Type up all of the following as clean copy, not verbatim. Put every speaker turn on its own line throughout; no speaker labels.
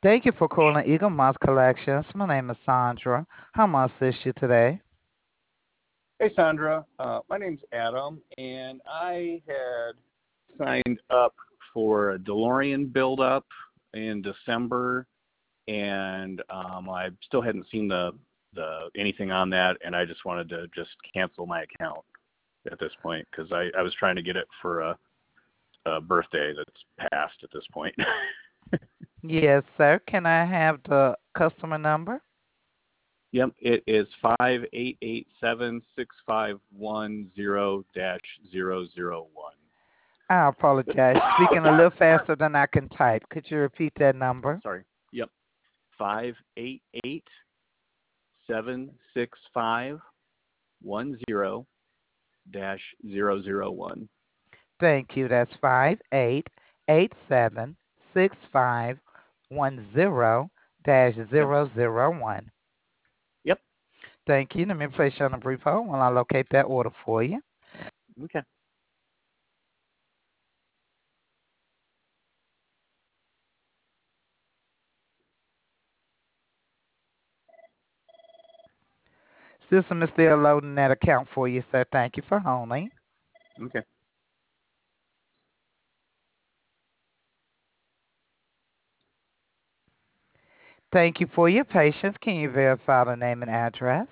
Thank you for calling Eagle Moss Collections. My name is Sandra. How may I assist you today?
Hey, Sandra. My name's Adam, and I had signed up for a DeLorean build-up in December, and I still hadn't seen the anything on that, and I just wanted to just cancel my account at this point because I was trying to get it for a birthday that's passed at this point.
Yes, sir. Can I have the customer number?
Yep, it is 5887651 dash 001.
I apologize. Speaking a little faster than I can type. Could you repeat that number?
Sorry. Yep, 5887651 dash 001.
Thank you. That's 58876510 dash
Yep.
001.
Yep.
Thank you. Let me place you on a brief hold while I locate that order for you.
Okay.
System is still loading that account for you, sir. Thank you for holding.
Okay.
Thank you for your patience. Can you verify the name and address?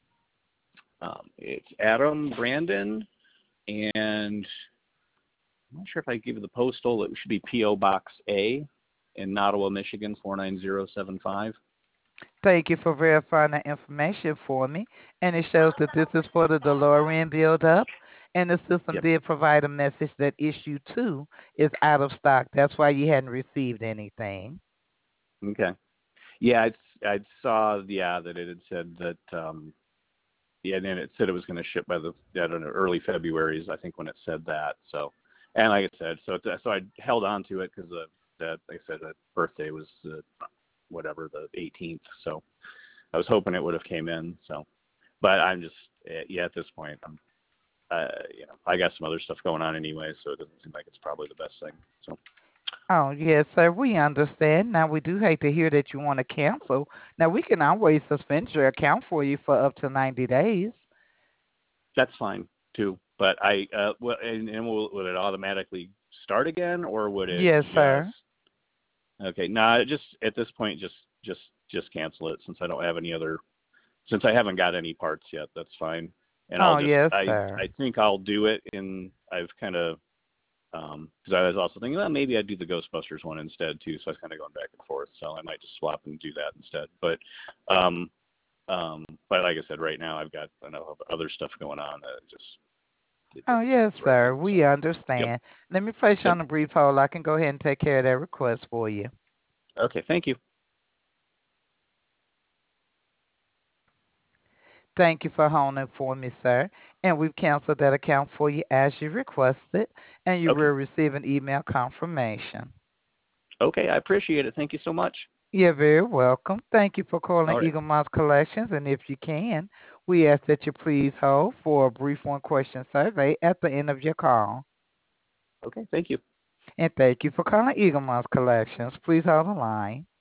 It's Adam Brandon, and I'm not sure if I give you the postal. It should be P.O. Box A in Nottawa, Michigan, 49075.
Thank you for verifying that information for me. And it shows that this is for the DeLorean build-up. And the system
Yep.
did provide a message that issue 2 is out of stock. That's why you hadn't received anything.
Okay. Yeah, I saw that it had said that and then it said it was going to ship by I don't know, early February is I think when it said that. So, and like I said, so I held on to it because that like I said that birthday was whatever the 18th. So I was hoping it would have came in. So, but I'm just at this point I got some other stuff going on anyway, so it doesn't seem like it's probably the best thing. So
Oh, yes, sir. We understand. Now, we do hate to hear that you want to cancel. Now, we can always suspend your account for you for up to 90 days.
that's fine too. But and will it automatically start again, or would it
Yes,
just?
sir.
Okay, no, just at this point, just cancel it since I don't have any other. Since I haven't got any parts yet, that's fine. And
Oh, yes,
I
sir.
think I'll do it I've kind of because I was also thinking, well, maybe I'd do the Ghostbusters one instead too. So I was kind of going back and forth. So I might just swap and do that instead. Um, but like I said, right now I've got enough other stuff going on that it
Oh,
doesn't seem
yes,
like the right
sir.
thing. So
We
yep,
understand. Let me place you
yep.
on a brief hold. I can go ahead and take care of that request for you.
Okay, thank you.
Thank you for holding for me, sir. And we've canceled that account for you as you requested, and you will
Okay,
receive an email confirmation.
okay, I appreciate it. Thank you so much.
You're very welcome. Thank you for calling
All right.
Eagle Mouse Collections. And if you can, we ask that you please hold for a brief one question survey at the end of your call.
Okay, thank you.
And thank you for calling Eagle Mouse Collections. Please hold the line.